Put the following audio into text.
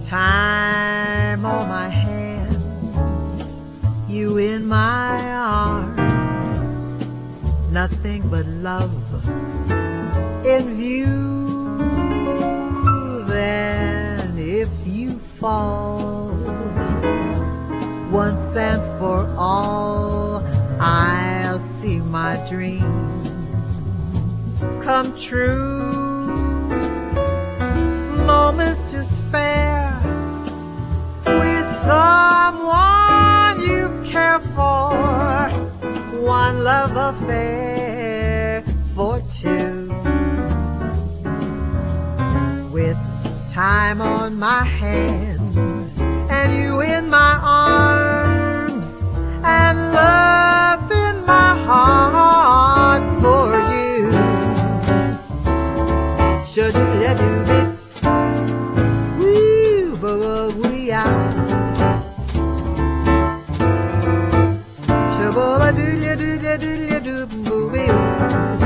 Time on my hands, you in my arms, nothing but love in view. Then if you fall once and for all, I'll see my dreams come true. Moments to spare with someone you care for, one love affair for two. With time on my hands and you in my arms and love in my heart for you. Sha-doo-doo-doo-doo. We are Shabba-ba-doo-doo-doo-doo-doo-doo-boo-boo.